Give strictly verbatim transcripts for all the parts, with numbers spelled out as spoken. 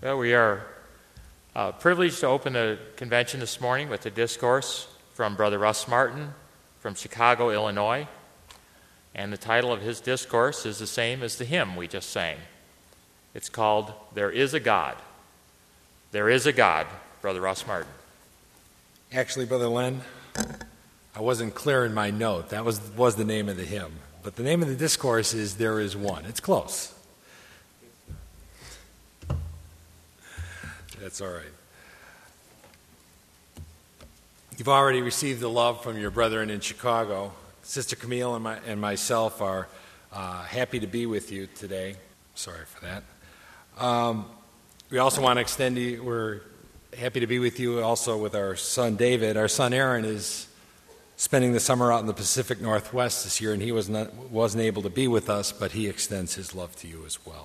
Well, we are uh, privileged to open the convention this morning with a discourse from Brother Russ Martin from Chicago, Illinois. And the title of his discourse is the same as the hymn we just sang. It's called, There is a God. There is a God, Brother Russ Martin. Actually, Brother Len, I wasn't clear in my note. That was, was the name of the hymn. But the name of the discourse is There is One. It's close. That's all right. You've already received the love from your brethren in Chicago. Sister Camille and, my, and myself are uh, happy to be with you today. Sorry for that. Um, we also want to extend you, we're happy to be with you also with our son David. Our son Aaron is spending the summer out in the Pacific Northwest this year, and he was not, wasn't able to be with us, but he extends his love to you as well.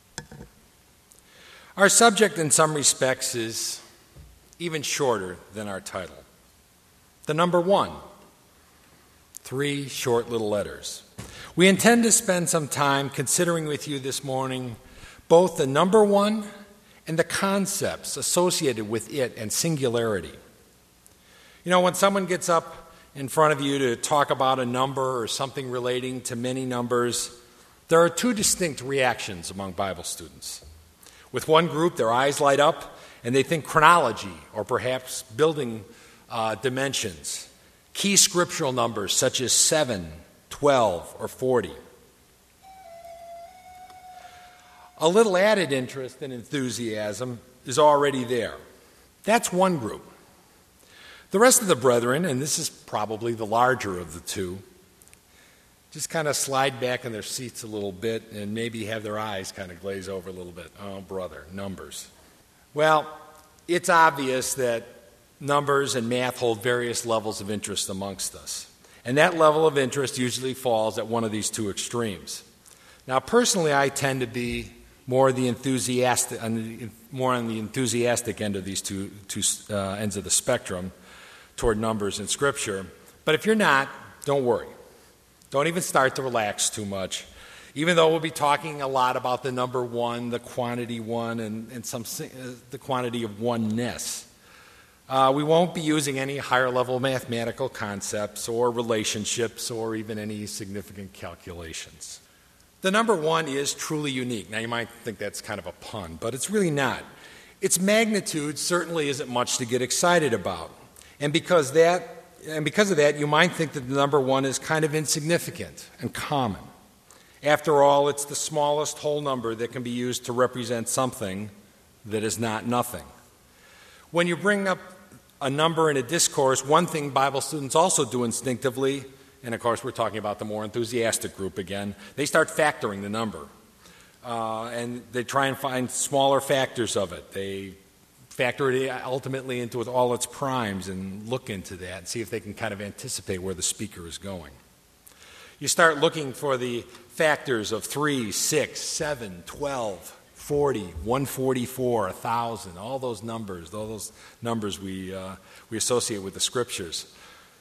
Our subject in some respects is even shorter than our title. The number one. Three short little letters. We intend to spend some time considering with you this morning both the number one and the concepts associated with it and singularity. You know, when someone gets up in front of you to talk about a number or something relating to many numbers, there are two distinct reactions among Bible students. With one group, their eyes light up and they think chronology or perhaps building uh, dimensions, key scriptural numbers such as seven, twelve, or forty. A little added interest and enthusiasm is already there. That's one group. The rest of the brethren, and this is probably the larger of the two, just kind of slide back in their seats a little bit and maybe have their eyes kind of glaze over a little bit. Oh, brother, numbers. Well, it's obvious that numbers and math hold various levels of interest amongst us. And that level of interest usually falls at one of these two extremes. Now, personally, I tend to be more the enthusiastic, more on the enthusiastic end of these two, two uh, ends of the spectrum toward numbers in Scripture. But if you're not, don't worry. Don't even start to relax too much. Even though we'll be talking a lot about the number one, the quantity one, and, and some uh, the quantity of oneness. Uh, we won't be using any higher level mathematical concepts or relationships or even any significant calculations. The number one is truly unique. Now you might think that's kind of a pun, but it's really not. Its magnitude certainly isn't much to get excited about. And because that And because of that, you might think that the number one is kind of insignificant and common. After all, it's the smallest whole number that can be used to represent something that is not nothing. When you bring up a number in a discourse, one thing Bible students also do instinctively, and of course we're talking about the more enthusiastic group again, they start factoring the number. Uh, and they try and find smaller factors of it. They factor it ultimately into all its primes and look into that and see if they can kind of anticipate where the speaker is going. You start looking for the factors of three, six, seven, twelve, forty, one forty-four, one thousand, all those numbers, all those numbers we, uh, we associate with the Scriptures.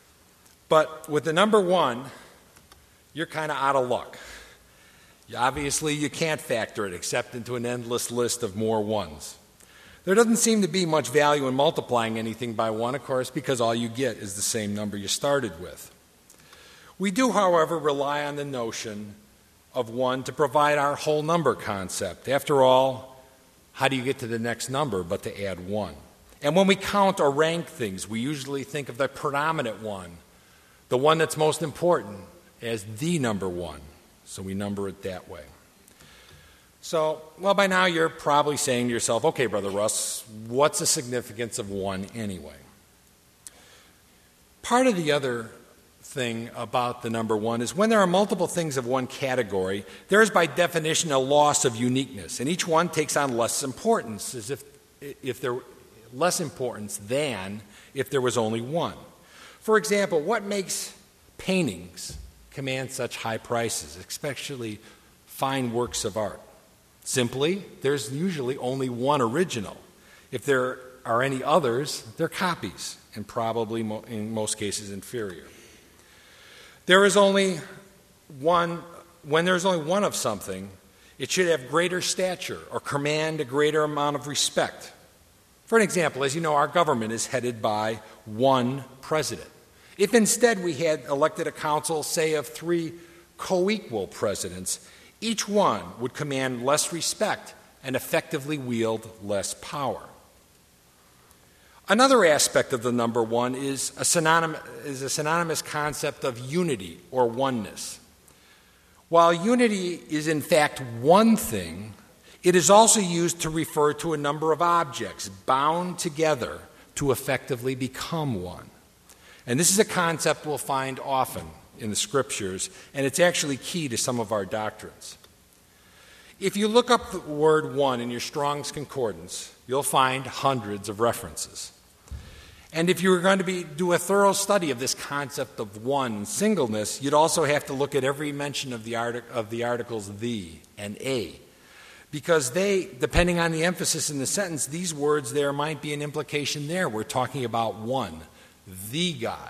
But with the number one, you're kind of out of luck. Obviously, you can't factor it except into an endless list of more ones. There doesn't seem to be much value in multiplying anything by one, of course, because all you get is the same number you started with. We do, however, rely on the notion of one to provide our whole number concept. After all, how do you get to the next number but to add one? And when we count or rank things, we usually think of the predominant one, the one that's most important, as the number one. So we number it that way. So, well, by now you're probably saying to yourself, okay, Brother Russ, what's the significance of one anyway? Part of the other thing about the number one is when there are multiple things of one category, there is by definition a loss of uniqueness, and each one takes on less importance, as if, if there less importance than if there was only one. For example, what makes paintings command such high prices, especially fine works of art? Simply, there's usually only one original. If there are any others, they're copies, and probably mo- in most cases inferior. There is only one, when there's only one of something, It should have greater stature or command a greater amount of respect. For an example, as you know, our government is headed by one president. If instead we had elected a council, say, of three co-equal presidents, each one would command less respect and effectively wield less power. Another aspect of the number one is a synonymous, is a synonymous concept of unity or oneness. While unity is in fact one thing, it is also used to refer to a number of objects bound together to effectively become one. And this is a concept we'll find often in the Scriptures, and it's actually key to some of our doctrines. If you look up the word one in your Strong's Concordance, you'll find hundreds of references. And if you were going to be, do a thorough study of this concept of one, singleness, you'd also have to look at every mention of the, artic- of the articles the and a. Because they, depending on the emphasis in the sentence, these words there might be an implication there. We're talking about one, the God.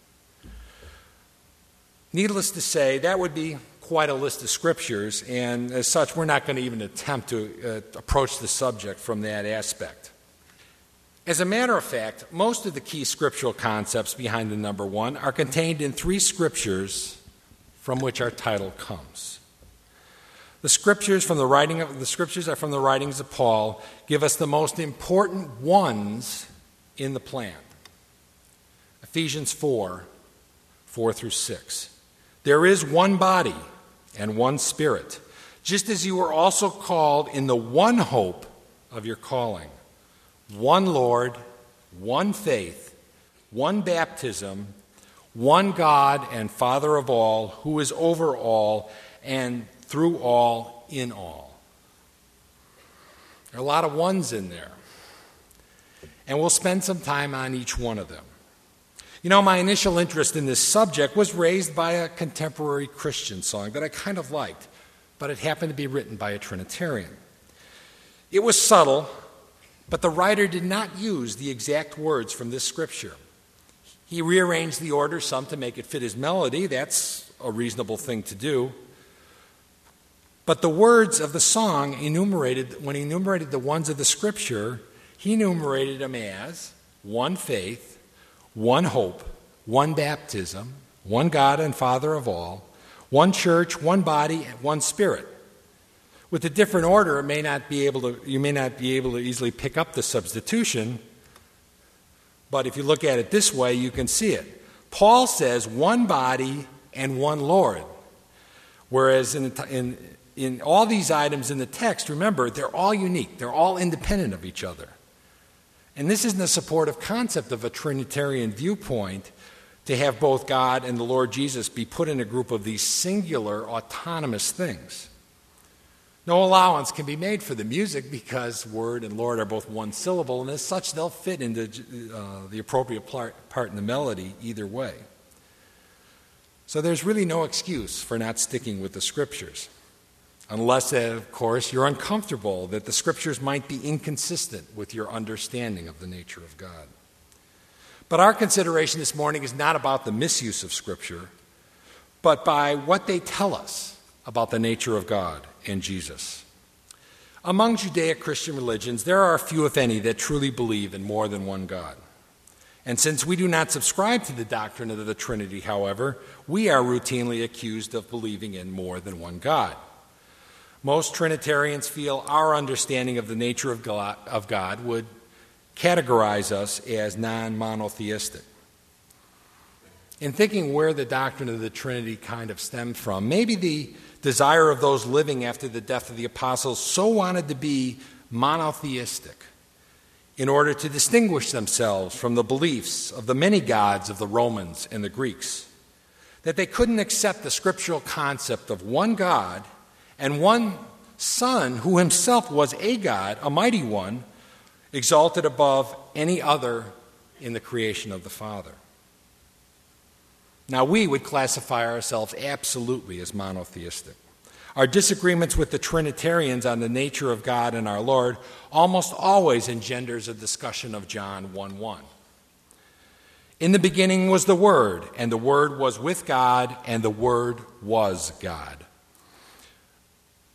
Needless to say, that would be quite a list of scriptures, and as such, we're not going to even attempt to uh, approach the subject from that aspect. As a matter of fact, most of the key scriptural concepts behind the number one are contained in three scriptures from which our title comes. The scriptures from the writing of the scriptures are from the writings of Paul, give us the most important ones in the plan. Ephesians four, four through six. There is one body and one Spirit, just as you were also called in the one hope of your calling. One Lord, one faith, one baptism, one God and Father of all, who is over all and through all in all. There are a lot of ones in there, and we'll spend some time on each one of them. You know, my initial interest in this subject was raised by a contemporary Christian song that I kind of liked, but it happened to be written by a Trinitarian. It was subtle, but the writer did not use the exact words from this scripture. He rearranged the order some to make it fit his melody. That's a reasonable thing to do. But the words of the song enumerated, when he enumerated the ones of the scripture, he enumerated them as one faith, one hope, one baptism, one God and Father of all, one church, one body, and one Spirit. With a different order, it may not be able to, you may not be able to easily pick up the substitution, but if you look at it this way, you can see it. Paul says one body and one Lord, whereas in, in, in all these items in the text, remember, they're all unique. They're all independent of each other. And this isn't a supportive concept of a Trinitarian viewpoint to have both God and the Lord Jesus be put in a group of these singular, autonomous things. No allowance can be made for the music because word and Lord are both one syllable, and as such, they'll fit into uh, the appropriate part, part in the melody either way. So there's really no excuse for not sticking with the Scriptures, unless, of course, you're uncomfortable that the Scriptures might be inconsistent with your understanding of the nature of God. But our consideration this morning is not about the misuse of Scripture, but by what they tell us about the nature of God and Jesus. Among Judeo-Christian religions, there are a few, if any, that truly believe in more than one God. And since we do not subscribe to the doctrine of the Trinity, however, we are routinely accused of believing in more than one God. Most Trinitarians feel our understanding of the nature of God, of God would categorize us as non-monotheistic. In thinking where the doctrine of the Trinity kind of stemmed from, maybe the desire of those living after the death of the apostles so wanted to be monotheistic in order to distinguish themselves from the beliefs of the many gods of the Romans and the Greeks, that they couldn't accept the scriptural concept of one God and one Son who himself was a God, a mighty one, exalted above any other in the creation of the Father. Now, we would classify ourselves absolutely as monotheistic. Our disagreements with the Trinitarians on the nature of God and our Lord almost always engenders a discussion of John one one. In the beginning was the Word, and the Word was with God, and the Word was God.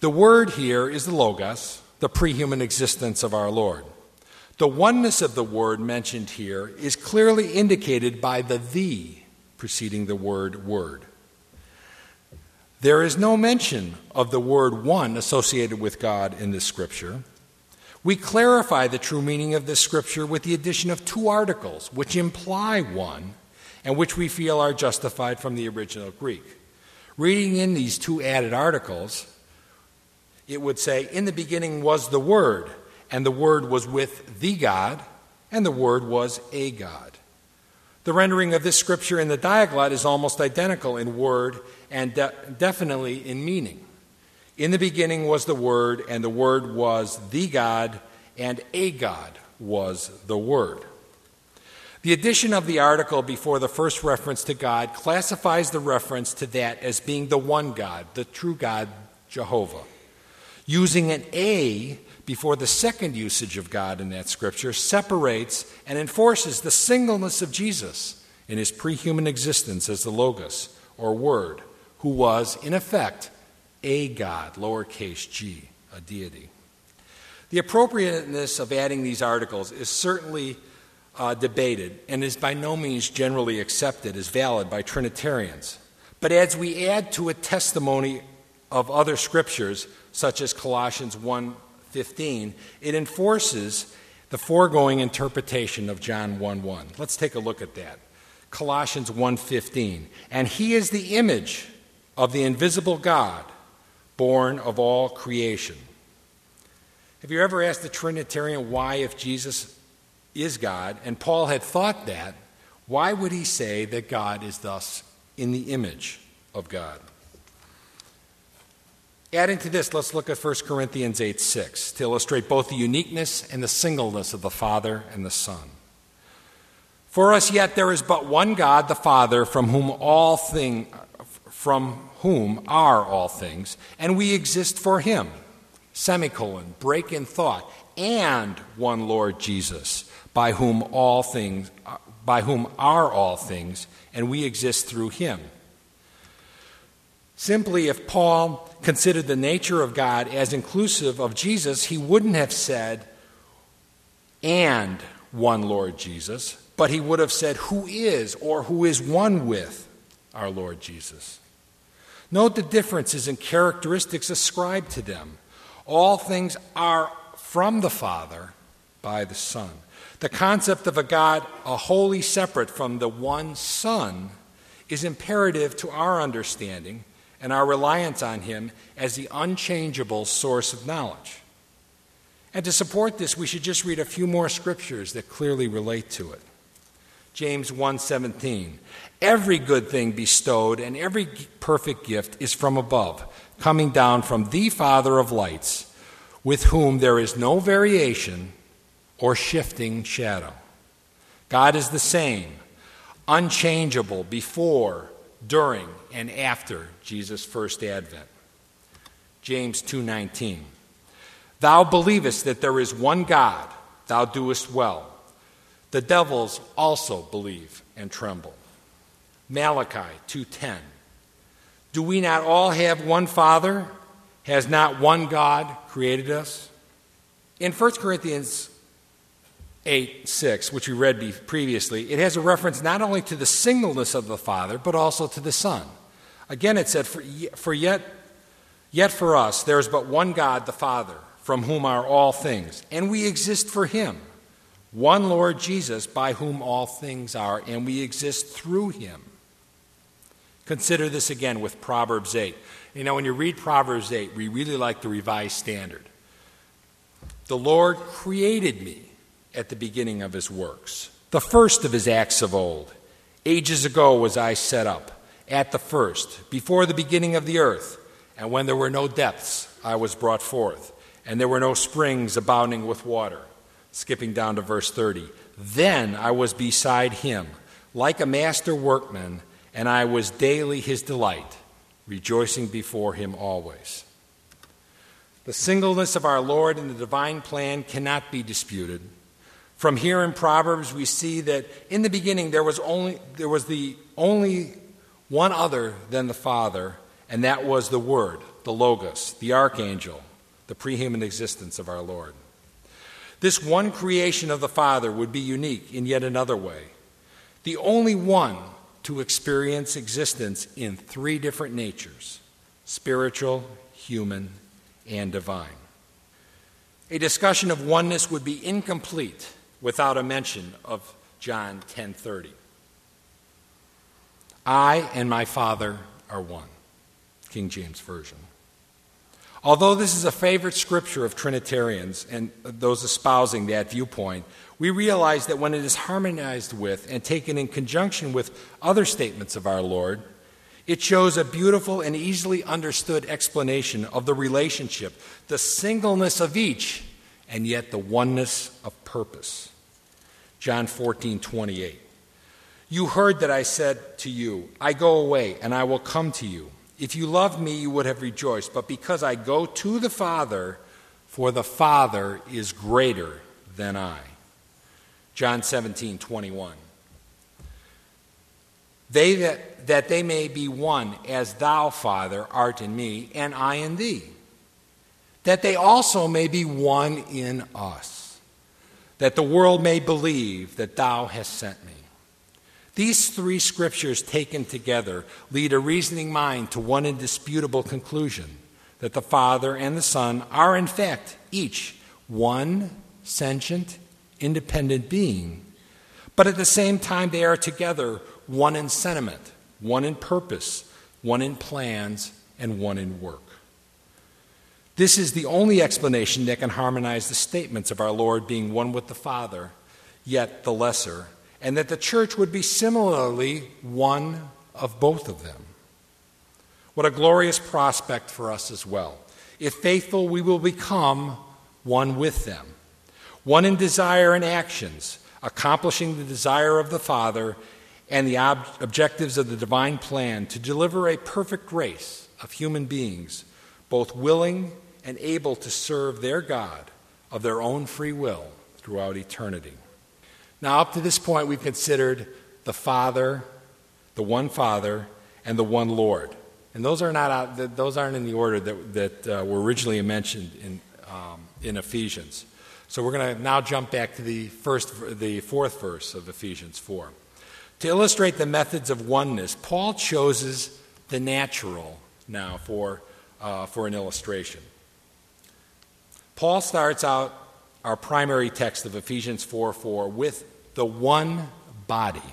The word here is the Logos, the pre-human existence of our Lord. The oneness of the word mentioned here is clearly indicated by the "the" preceding the word "word." There is no mention of the word "one" associated with God in this scripture. We clarify the true meaning of this scripture with the addition of two articles which imply one and which we feel are justified from the original Greek. Reading in these two added articles, it would say, "In the beginning was the Word, and the Word was with the God, and the Word was a God." The rendering of this scripture in the Diaglott is almost identical in word and de- definitely in meaning. In the beginning was the Word, and the Word was the God, and a God was the Word. The addition of the article before the first reference to God classifies the reference to that as being the one God, the true God, Jehovah. Using an "a" before the second usage of God in that scripture separates and enforces the singleness of Jesus in his pre-human existence as the Logos, or Word, who was, in effect, a God, lowercase g, a deity. The appropriateness of adding these articles is certainly uh, debated and is by no means generally accepted as valid by Trinitarians. But as we add to a testimony of other scriptures, such as Colossians one fifteen, it enforces the foregoing interpretation of John one one. Let's take a look at that. Colossians one fifteen, "And he is the image of the invisible God, born of all creation." Have you ever asked a Trinitarian why, if Jesus is God, and Paul had thought that, why would he say that God is thus in the image of God? Adding to this, let's look at First Corinthians eight six to illustrate both the uniqueness and the singleness of the Father and the Son. "For us yet there is but one God, the Father, from whom all thing, from whom are all things, and we exist for him." Semicolon, break in thought, "and one Lord Jesus, by whom all things, by whom are all things, and we exist through him." Simply, if Paul considered the nature of God as inclusive of Jesus, he wouldn't have said, "and one Lord Jesus," but he would have said, "who is," or "who is one with," our Lord Jesus. Note the differences in characteristics ascribed to them. All things are from the Father by the Son. The concept of a God a wholly separate from the one Son is imperative to our understanding and our reliance on him as the unchangeable source of knowledge. And to support this, we should just read a few more scriptures that clearly relate to it. James one seventeen, "Every good thing bestowed and every perfect gift is from above, coming down from the Father of lights, with whom there is no variation or shifting shadow." God is the same, unchangeable before, during, and after Jesus' first advent. James two nineteen, "Thou believest that there is one God, thou doest well. The devils also believe and tremble." Malachi two ten, "Do we not all have one Father? Has not one God created us?" In First Corinthians eight six, which we read previously, it has a reference not only to the singleness of the Father, but also to the Son. Again, it said, for, for yet, yet for us there is but one God, the Father, from whom are all things, and we exist for him. One Lord Jesus, by whom all things are, and we exist through him. Consider this again with Proverbs eight. You know, when you read Proverbs eight, we really like the Revised Standard. "The Lord created me at the beginning of his works, the first of his acts of old. Ages ago was I set up, at the first, before the beginning of the earth, and when there were no depths, I was brought forth, and there were no springs abounding with water." Skipping down to verse thirty, "Then I was beside him, like a master workman, and I was daily his delight, rejoicing before him always." The singleness of our Lord in the divine plan cannot be disputed. From here in Proverbs, we see that in the beginning there was only there was the only one other than the Father, and that was the Word, the Logos, the Archangel, the prehuman existence of our Lord. This one creation of the Father would be unique in yet another way, the only one to experience existence in three different natures: spiritual, human, and divine. A discussion of oneness would be incomplete without a mention of John ten thirty. I and my Father are one, King James Version. Although this is a favorite scripture of Trinitarians and those espousing that viewpoint, we realize that when it is harmonized with and taken in conjunction with other statements of our Lord, it shows a beautiful and easily understood explanation of the relationship, the singleness of each, and yet the oneness of purpose. John fourteen twenty-eight. You heard that I said to you, I go away and I will come to you. If you loved me, you would have rejoiced. But because I go to the Father, for the Father is greater than I. John seventeen twenty-one. They that, that they may be one, as thou, Father, art in me, and I in thee. That they also may be one in us. That the world may believe that thou hast sent me. These three scriptures taken together lead a reasoning mind to one indisputable conclusion, that the Father and the Son are in fact each one sentient, independent being, but at the same time they are together one in sentiment, one in purpose, one in plans, and one in work. This is the only explanation that can harmonize the statements of our Lord being one with the Father, yet the lesser, and that the church would be similarly one of both of them. What a glorious prospect for us as well. If faithful, we will become one with them, one in desire and actions, accomplishing the desire of the Father and the ob- objectives of the divine plan to deliver a perfect race of human beings, both willing and able to serve their God of their own free will throughout eternity. Now, up to this point, we've considered the Father, the one Father, and the one Lord. And those are not out, those aren't in the order that, that uh, were originally mentioned in, um, in Ephesians. So we're going to now jump back to the first, the fourth verse of Ephesians four. To illustrate the methods of oneness, Paul chooses the natural now for, uh, for an illustration. Paul starts out our primary text of Ephesians four four with the one body.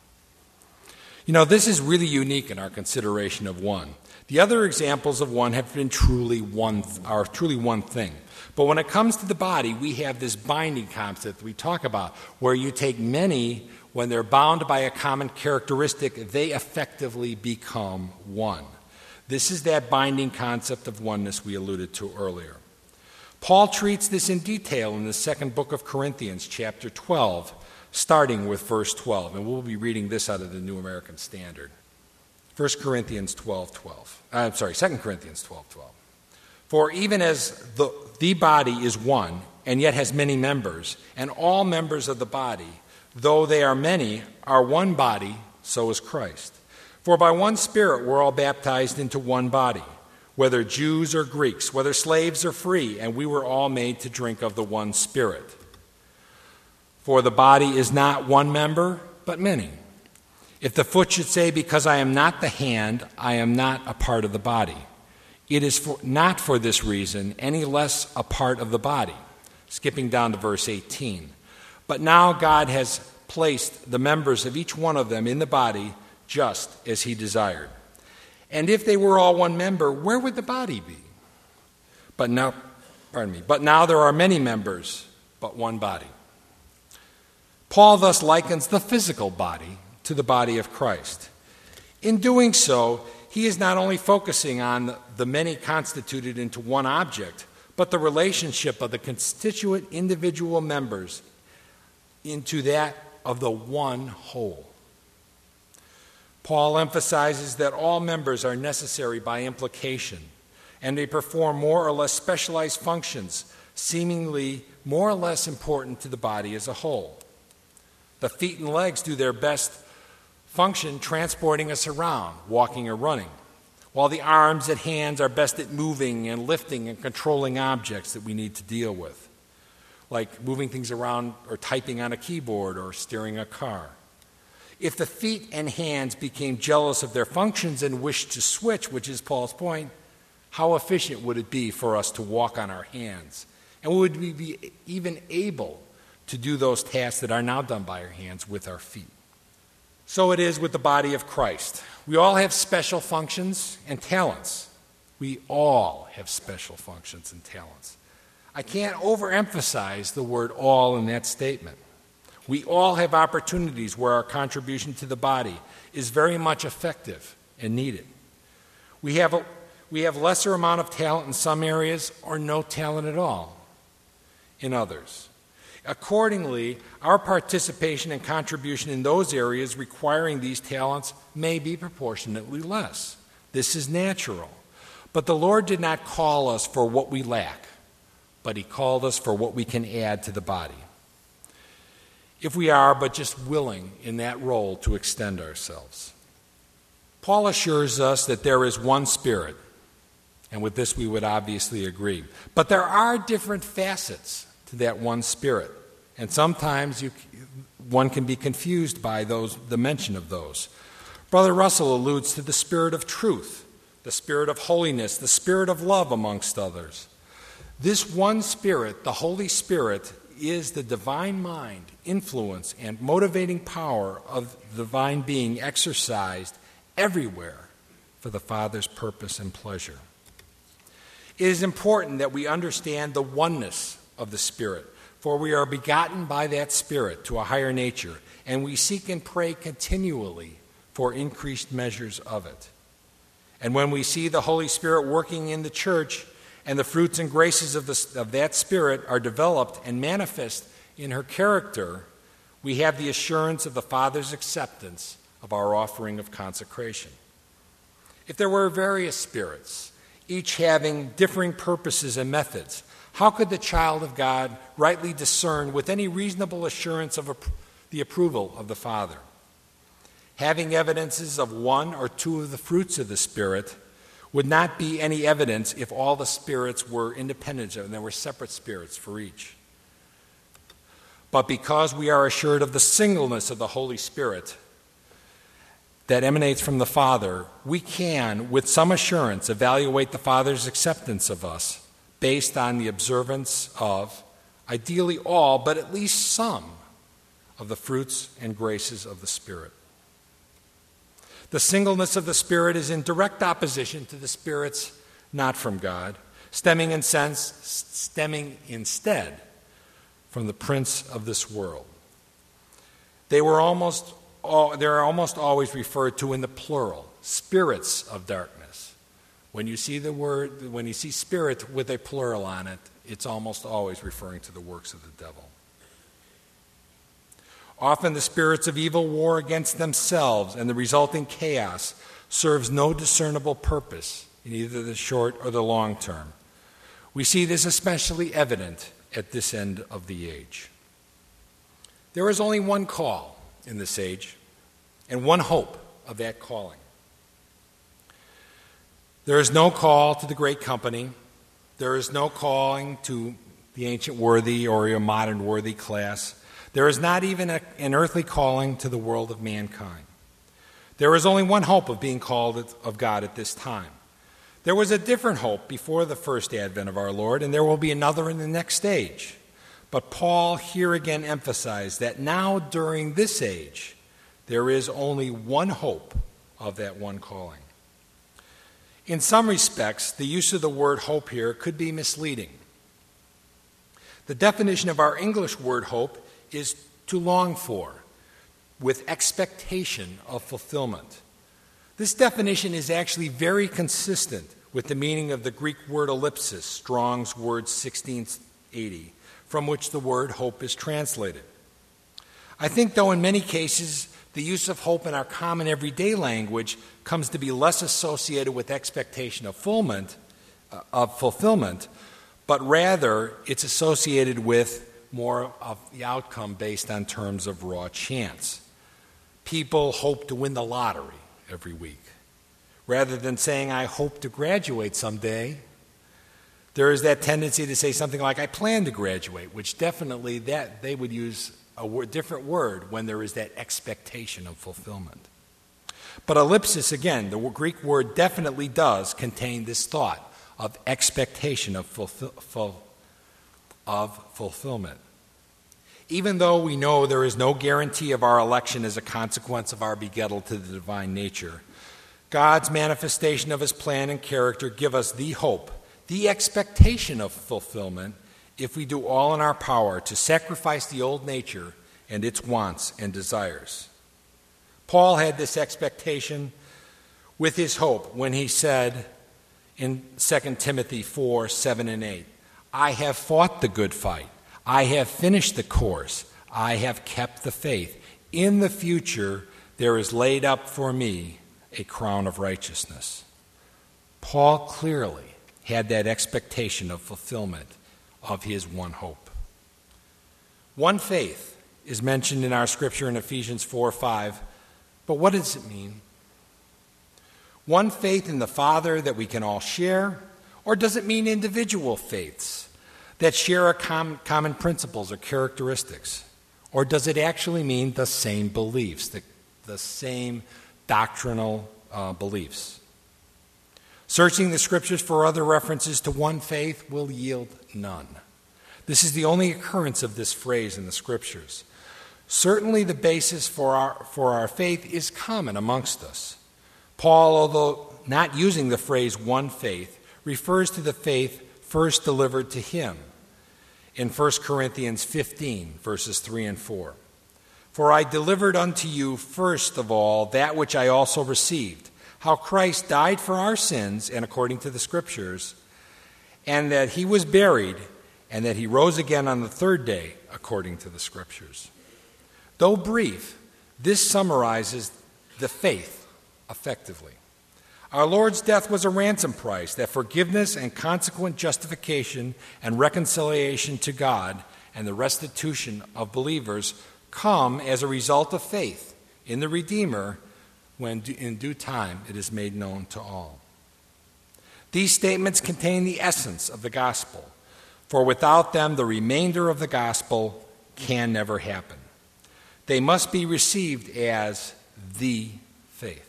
You know, this is really unique in our consideration of one. The other examples of one have been truly one, are truly one thing. But when it comes to the body, we have this binding concept that we talk about, where you take many, when they're bound by a common characteristic, they effectively become one. This is that binding concept of oneness we alluded to earlier. Paul treats this in detail in the second book of Corinthians, chapter twelve, starting with verse twelve. And we'll be reading this out of the New American Standard. First Corinthians twelve twelve. Uh, I'm sorry, Second Corinthians twelve twelve. For even as the, the body is one, and yet has many members, and all members of the body, though they are many, are one body, so is Christ. For by one Spirit we're all baptized into one body, whether Jews or Greeks, whether slaves or free, and we were all made to drink of the one Spirit. For the body is not one member, but many. If the foot should say, because I am not the hand, I am not a part of the body, it is for, not for this reason any less a part of the body. Skipping down to verse eighteen. But now God has placed the members of each one of them in the body just as he desired. And if they were all one member, where would the body be? But now, pardon me, but now there are many members, but one body. Paul thus likens the physical body to the body of Christ. In doing so, he is not only focusing on the many constituted into one object, but the relationship of the constituent individual members into that of the one whole. Paul emphasizes that all members are necessary by implication, and they perform more or less specialized functions, seemingly more or less important to the body as a whole. The feet and legs do their best function transporting us around, walking or running, while the arms and hands are best at moving and lifting and controlling objects that we need to deal with, like moving things around or typing on a keyboard or steering a car. If the feet and hands became jealous of their functions and wished to switch, which is Paul's point, how efficient would it be for us to walk on our hands? And would we be even able to do those tasks that are now done by our hands with our feet? So it is with the body of Christ. We all have special functions and talents. We all have special functions and talents. I can't overemphasize the word all in that statement. We all have opportunities where our contribution to the body is very much effective and needed. We have a, we have lesser amount of talent in some areas or no talent at all in others. Accordingly, our participation and contribution in those areas requiring these talents may be proportionately less. This is natural. But the Lord did not call us for what we lack, but He called us for what we can add to the body, if we are but just willing in that role to extend ourselves. Paul assures us that there is one Spirit, and with this we would obviously agree. But there are different facets to that one Spirit, and sometimes you, one can be confused by those, the mention of those. Brother Russell alludes to the Spirit of truth, the Spirit of holiness, the Spirit of love, amongst others. This one Spirit, the Holy Spirit, is the divine mind, influence, and motivating power of the divine being exercised everywhere for the Father's purpose and pleasure. It is important that we understand the oneness of the Spirit, for we are begotten by that Spirit to a higher nature, and we seek and pray continually for increased measures of it. And when we see the Holy Spirit working in the church, and the fruits and graces of, the, of that Spirit are developed and manifest in her character, we have the assurance of the Father's acceptance of our offering of consecration. If there were various spirits, each having differing purposes and methods, how could the child of God rightly discern with any reasonable assurance of the approval of the Father? Having evidences of one or two of the fruits of the Spirit would not be any evidence if all the spirits were independent and there were separate spirits for each. But because we are assured of the singleness of the Holy Spirit that emanates from the Father, we can, with some assurance, evaluate the Father's acceptance of us based on the observance of, ideally all, but at least some, of the fruits and graces of the Spirit. The singleness of the Spirit is in direct opposition to the spirits not from God, stemming in sense, stemming instead from the prince of this world. They were almost, they're almost always referred to in the plural, spirits of darkness. When you see the word, when you see spirit with a plural on it, it's almost always referring to the works of the devil. Often the spirits of evil war against themselves, and the resulting chaos serves no discernible purpose in either the short or the long term. We see this especially evident at this end of the age. There is only one call in this age, and one hope of that calling. There is no call to the great company. There is no calling to the ancient worthy or your modern worthy class. There is not even a, an earthly calling to the world of mankind. There is only one hope of being called of God at this time. There was a different hope before the first advent of our Lord, and there will be another in the next age. But Paul here again emphasized that now during this age, there is only one hope of that one calling. In some respects, the use of the word hope here could be misleading. The definition of our English word hope is to long for, with expectation of fulfillment. This definition is actually very consistent with the meaning of the Greek word ellipsis, Strong's word sixteen eighty, from which the word hope is translated. I think, though, in many cases, the use of hope in our common everyday language comes to be less associated with expectation of fulfillment, uh, of fulfillment, but rather it's associated with more of the outcome based on terms of raw chance. People hope to win the lottery every week. Rather than saying, I hope to graduate someday, there is that tendency to say something like, I plan to graduate, which definitely that they would use a word, different word when there is that expectation of fulfillment. But ellipsis, again, the Greek word definitely does contain this thought of expectation of, fulfill, full, of fulfillment. Even though we know there is no guarantee of our election as a consequence of our begettal to the divine nature, God's manifestation of his plan and character give us the hope, the expectation of fulfillment, if we do all in our power to sacrifice the old nature and its wants and desires. Paul had this expectation with his hope when he said in Second Timothy four, seven and eight, I have fought the good fight. I have finished the course. I have kept the faith. In the future, there is laid up for me a crown of righteousness. Paul clearly had that expectation of fulfillment of his one hope. One faith is mentioned in our scripture in Ephesians four, five, but what does it mean? One faith in the Father that we can all share, or does it mean individual faiths that share a com- common principles or characteristics? Or does it actually mean the same beliefs, the, the same doctrinal uh, beliefs? Searching the scriptures for other references to one faith will yield none. This is the only occurrence of this phrase in the scriptures. Certainly the basis for our, for our faith is common amongst us. Paul, although not using the phrase one faith, refers to the faith first delivered to him in First Corinthians fifteen, verses three and four. For I delivered unto you first of all that which I also received, how Christ died for our sins, and according to the Scriptures, and that he was buried, and that he rose again on the third day, according to the Scriptures. Though brief, this summarizes the faith effectively. Our Lord's death was a ransom price, that forgiveness and consequent justification and reconciliation to God and the restitution of believers come as a result of faith in the Redeemer when in due time it is made known to all. These statements contain the essence of the gospel, for without them the remainder of the gospel can never happen. They must be received as the faith.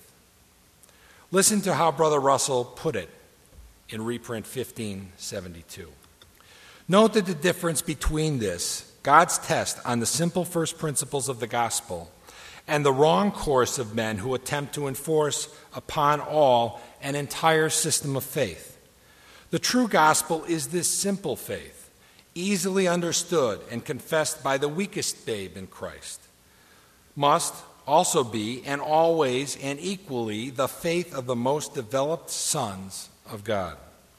Listen to how Brother Russell put it in reprint fifteen seventy-two. Note that the difference between this, God's test on the simple first principles of the gospel, and the wrong course of men who attempt to enforce upon all an entire system of faith. The true gospel is this simple faith, easily understood and confessed by the weakest babe in Christ. Must also be, and always and equally, the faith of the most developed sons of God.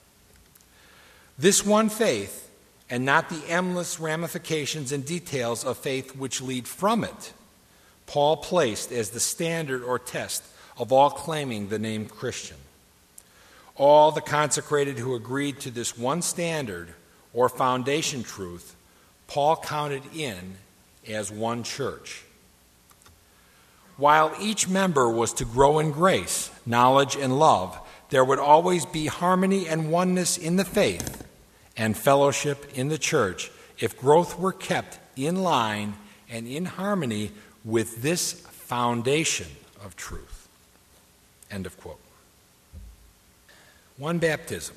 This one faith, and not the endless ramifications and details of faith which lead from it, Paul placed as the standard or test of all claiming the name Christian. All the consecrated who agreed to this one standard or foundation truth, Paul counted in as one church. While each member was to grow in grace, knowledge, and love, there would always be harmony and oneness in the faith and fellowship in the church if growth were kept in line and in harmony with this foundation of truth. End of quote. One baptism.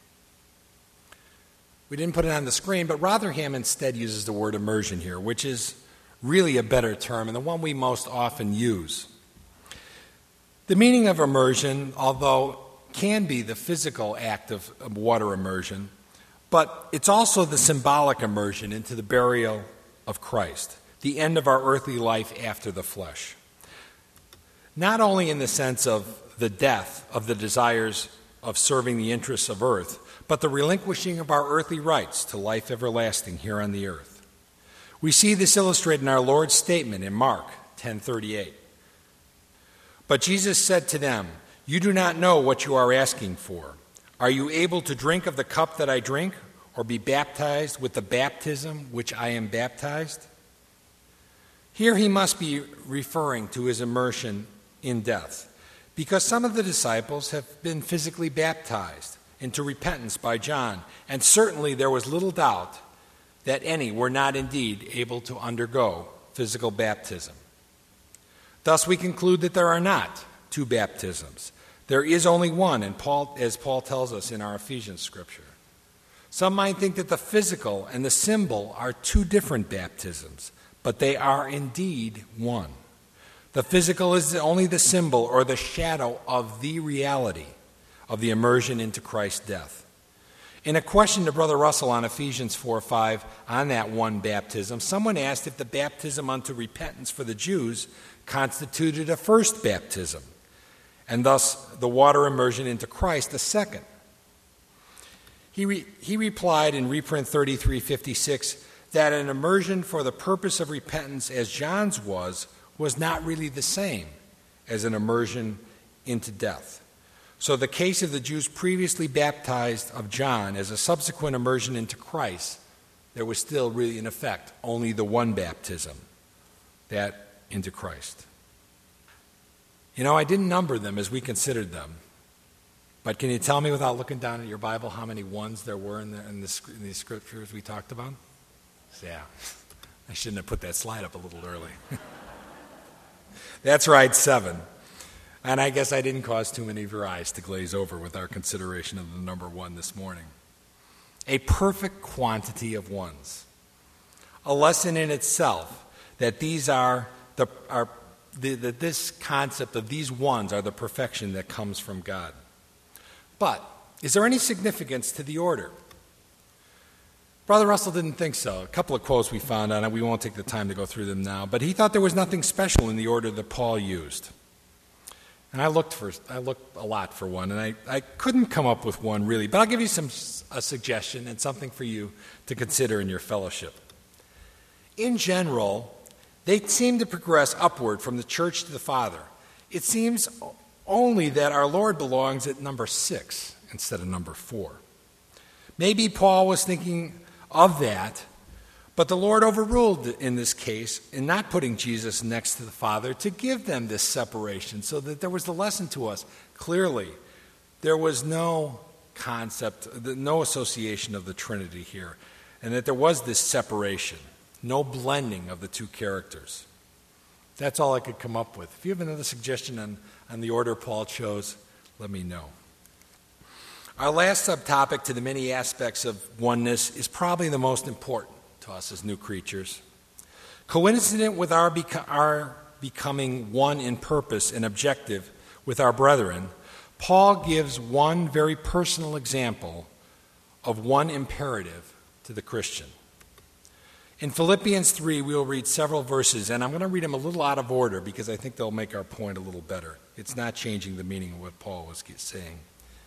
We didn't put it on the screen, but Rotherham instead uses the word immersion here, which is really a better term and the one we most often use. The meaning of immersion, although can be the physical act of, of water immersion, but it's also the symbolic immersion into the burial of Christ, the end of our earthly life after the flesh. Not only in the sense of the death of the desires of serving the interests of earth, but the relinquishing of our earthly rights to life everlasting here on the earth. We see this illustrated in our Lord's statement in Mark ten thirty-eight. But Jesus said to them, "You do not know what you are asking for. Are you able to drink of the cup that I drink, or be baptized with the baptism which I am baptized?" Here he must be referring to his immersion in death, because some of the disciples have been physically baptized into repentance by John, and certainly there was little doubt that any were not indeed able to undergo physical baptism. Thus, we conclude that there are not two baptisms. There is only one, and Paul, as Paul tells us in our Ephesians scripture. Some might think that the physical and the symbol are two different baptisms, but they are indeed one. The physical is only the symbol or the shadow of the reality of the immersion into Christ's death. In a question to Brother Russell on Ephesians four five on that one baptism, someone asked if the baptism unto repentance for the Jews constituted a first baptism, and thus the water immersion into Christ a second. He, re, he replied in reprint thirty-three fifty-six that an immersion for the purpose of repentance, as John's was, was not really the same as an immersion into death. So the case of the Jews previously baptized of John as a subsequent immersion into Christ, there was still really in effect only the one baptism, that into Christ. You know, I didn't number them as we considered them, but can you tell me without looking down at your Bible how many ones there were in, the, in, the, in these scriptures we talked about? Yeah, I shouldn't have put that slide up a little early. That's right, seven. And I guess I didn't cause too many of your eyes to glaze over with our consideration of the number one this morning. A perfect quantity of ones. A lesson in itself that these are the are the, that this concept of these ones are the perfection that comes from God. But is there any significance to the order? Brother Russell didn't think so. A couple of quotes we found on it. We won't take the time to go through them now. But he thought there was nothing special in the order that Paul used. And I looked for, I looked a lot for one, and I, I couldn't come up with one really. But I'll give you some a suggestion and something for you to consider in your fellowship. In general, they seem to progress upward from the church to the Father. It seems only that our Lord belongs at number six instead of number four. Maybe Paul was thinking of that, but the Lord overruled in this case in not putting Jesus next to the Father to give them this separation so that there was the lesson to us. Clearly, there was no concept, no association of the Trinity here, and that there was this separation, no blending of the two characters. That's all I could come up with. If you have another suggestion on, on the order Paul chose, let me know. Our last subtopic to the many aspects of oneness is probably the most important to us as new creatures. Coincident with our, beco- our becoming one in purpose and objective with our brethren, Paul gives one very personal example of one imperative to the Christian. In Philippians three, we will read several verses, and I'm going to read them a little out of order because I think they'll make our point a little better. It's not changing the meaning of what Paul was saying.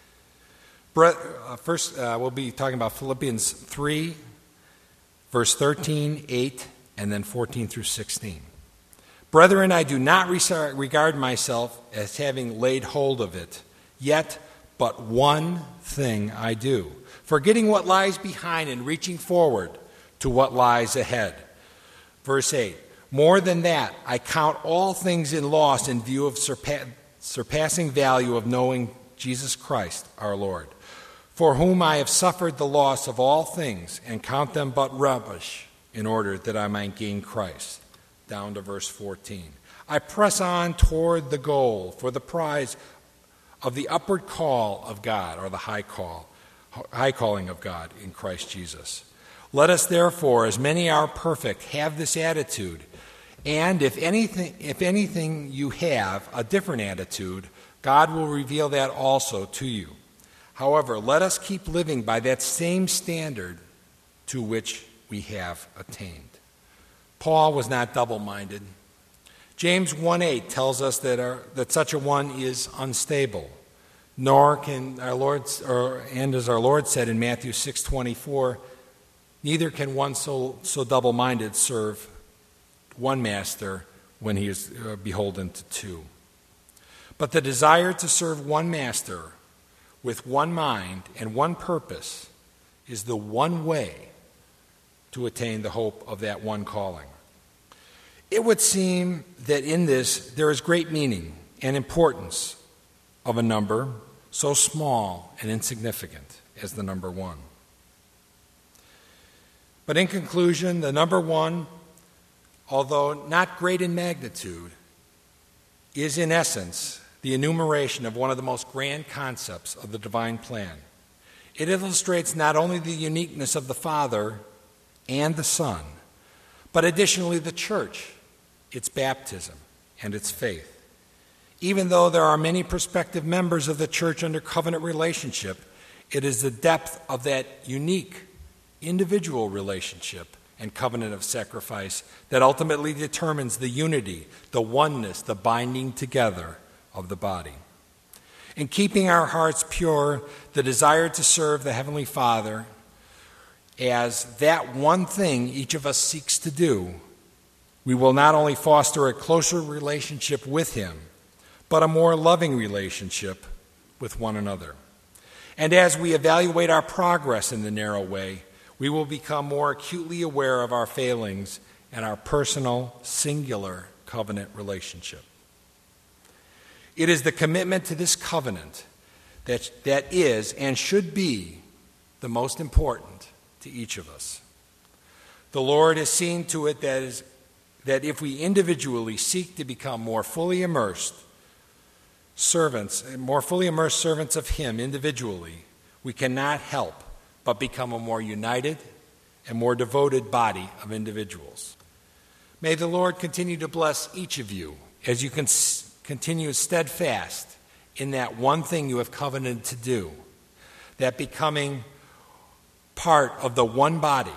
First, uh, we'll be talking about Philippians three, verse thirteen, eight, and then fourteen through sixteen. Brethren, I do not regard myself as having laid hold of it, yet but one thing I do, forgetting what lies behind and reaching forward to what lies ahead. Verse eight, more than that, I count all things in loss in view of surpa- surpassing value of knowing Jesus Christ our Lord, for whom I have suffered the loss of all things and count them but rubbish in order that I might gain Christ. Down to verse fourteen. I press on toward the goal for the prize of the upward call of God, or the high call, high calling of God in Christ Jesus. Let us therefore, as many are perfect, have this attitude. And if anything, if anything you have a different attitude, God will reveal that also to you. However, let us keep living by that same standard to which we have attained. Paul was not double-minded. James one eight tells us that, our, that such a one is unstable. Nor can our Lord, or, and as our Lord said in Matthew six twenty-four, neither can one so, so double-minded serve one master when he is uh, beholden to two. But the desire to serve one master with one mind and one purpose is the one way to attain the hope of that one calling. It would seem that in this there is great meaning and importance of a number so small and insignificant as the number one. But in conclusion, the number one, although not great in magnitude, is in essence the enumeration of one of the most grand concepts of the divine plan. It illustrates not only the uniqueness of the Father and the Son, but additionally the church, its baptism, and its faith. Even though there are many prospective members of the church under covenant relationship, it is the depth of that unique individual relationship and covenant of sacrifice that ultimately determines the unity, the oneness, the binding together of the body. In keeping our hearts pure, the desire to serve the Heavenly Father as that one thing each of us seeks to do, we will not only foster a closer relationship with Him, but a more loving relationship with one another. And as we evaluate our progress in the narrow way, we will become more acutely aware of our failings and our personal, singular covenant relationship. It is the commitment to this covenant that, that is and should be the most important to each of us. The Lord has seen to it that, is, that if we individually seek to become more fully immersed servants, more fully immersed servants of Him individually, we cannot help but become a more united and more devoted body of individuals. May the Lord continue to bless each of you as you can continue steadfast in that one thing you have covenanted to do, that becoming part of the one body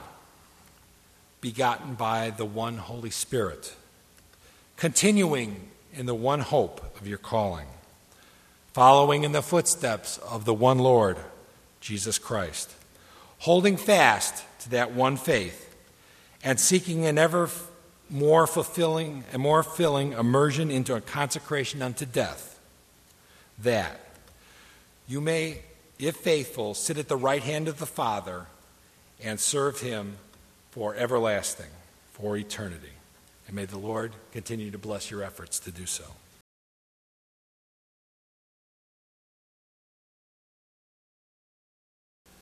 begotten by the one Holy Spirit, continuing in the one hope of your calling, following in the footsteps of the one Lord, Jesus Christ, holding fast to that one faith, and seeking an ever more fulfilling and more filling immersion into a consecration unto death, that you may, if faithful, sit at the right hand of the Father and serve Him for everlasting, for eternity. And may the Lord continue to bless your efforts to do so.